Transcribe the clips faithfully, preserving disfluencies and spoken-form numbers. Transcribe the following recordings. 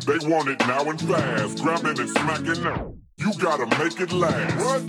They want it now and fast, grabbing and smacking now. You gotta make it last. What?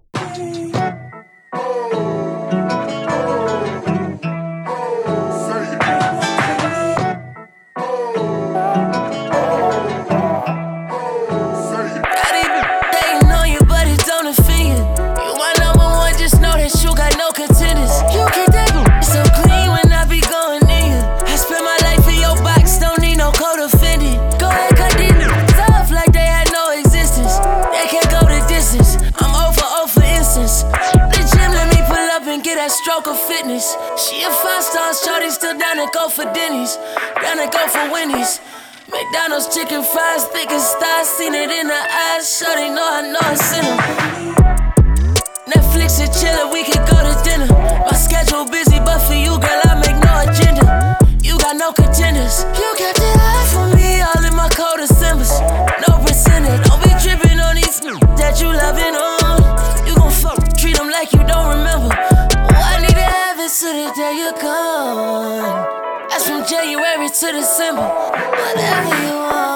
Stroke of fitness. She a five-star shorty, still down to go for Denny's, down to go for Wendy's. McDonald's chicken fries, thick as thighs, seen it in her eyes. Shorty know I know it's in her. Netflix and chillin', we could go to dinner. My schedule busy, but for you, girl, I make no agenda. You got no contenders. You kept it high for me, all in my cold Decembers. No percentage, don't be trippin' on these that you loving on. You gon' fuck, treat them like you don't remember. To the day you're gone. That's from January to December. Whatever you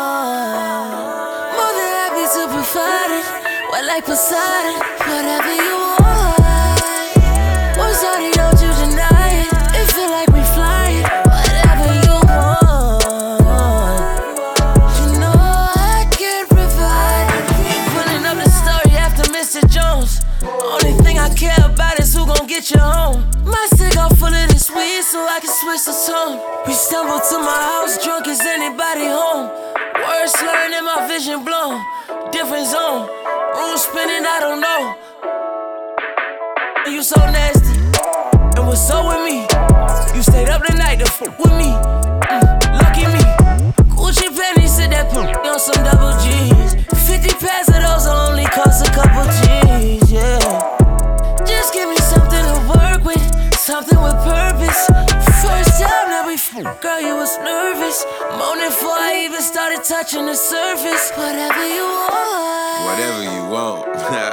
want. More than happy to provide it. Wet like Poseidon. Whatever you want. What's already, don't you deny it. It feel like we flying. Whatever you want. You know I can provide it. Pulling up the story after Mister Jones. Only thing I care about is who gon' get you home. My cigar full of this weed so I can switch the tone. We stumbled to my house drunk as anybody home. Words slurring and my vision blown. Different zone, room spinning, I don't know. You so nasty, and what's so with me? You stayed up the night to fuck with me. Mm, lucky me. Gucci panties said that put on some double G's. Fifty pairs of those only cost a couple G's, yeah. Just give me something to work with, something with purpose. First time that we f***, girl, you was nervous. Moaning before I even started touching the surface. Whatever you want. Whatever you want.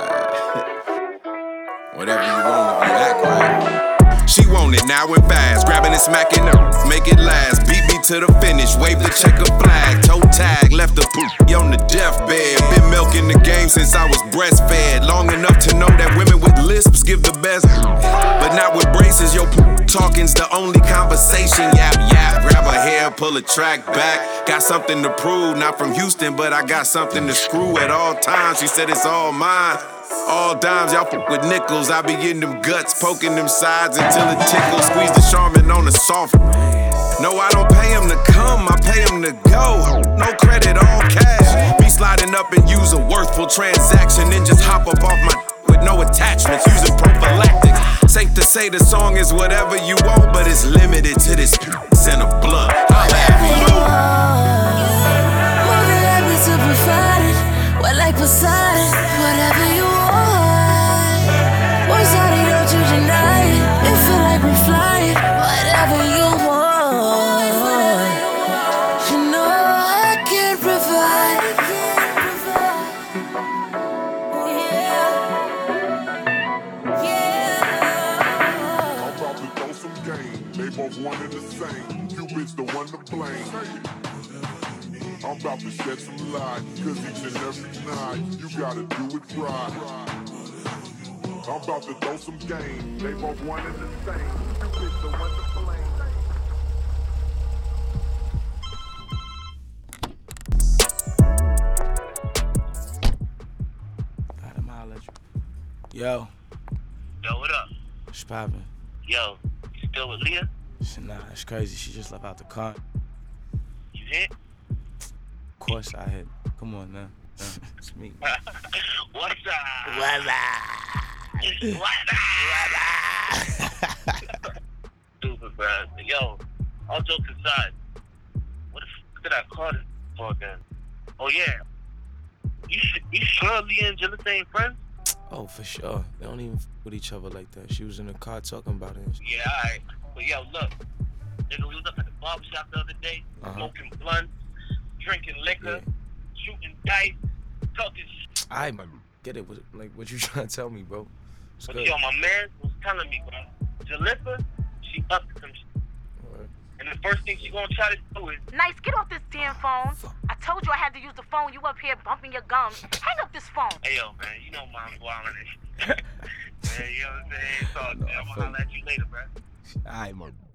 Whatever you want, if you act right. She want it now and fast, grabbing and smacking up, make it last. Beat me to the finish, wave the checker flag, toe tag, left the poop on the deathbed. Been milking the game since I was breastfed, long enough to know that women with lisps give the best, but not with braces. Yo, talking's the only conversation. Yap yap, grab her hair, pull a track back. Got something to prove, not from Houston, but I got something to screw at all times. She said it's all mine. All dimes, y'all fuck with nickels. I be getting them guts, poking them sides until it tickles. Squeeze the Charmin on the soft. No, I don't pay him to come, I pay him to go. No credit, all cash. Be sliding up and use a worthful transaction, then just hop up off my with no attachments, using prophylactics. Safe to say the song is whatever you want, but it's limited to this and a blunt. I'll have you. More than happy to provide it. Wet like Poseidon. Whatever you want. What's out, don't you deny it. It feel like we're flying. Whatever you want. You know I can provide. Yeah. Yeah. I'm about to throw some game. They both one and the same. Cupid's the one to blame. I'm about to shed some light, cause each and every night you gotta do it right. I'm about to throw some game. They both one and the same. Cupid's the one to blame. I'ma holler at you. Yo. Yo, what up? What's poppin'? Yo, you still with Leah? Nah, it's crazy. She just left out the car. You hit? Of course I hit. Come on, man. Uh, it's me. What's up? What's up? What's up? Stupid, bro. Yo, all jokes aside, what the f did I call this for again? Oh, yeah. You, sh you sure Leah and Jillith ain't friends? Oh, for sure. They don't even f with each other like that. She was in the car talking about it. Yeah, alright. But yo, look. Nigga, we was up at the barbershop the other day, uh-huh. smoking blunts, drinking liquor, yeah. shooting dice, talking shit. I might get it. What, like, what you trying to tell me, bro? It's but good. yo, my man was telling me, bro, Jalissa, she up to some shit. Right. And the first thing she gonna try to do is, Nice, get off this damn phone. I told you I had to use the phone. You up here bumping your gums. Hang up this phone. hey yo, man, you know mom's wildin' this. Man, you know what I'm saying? So, I'm gonna holler at you later, bro. All right, man.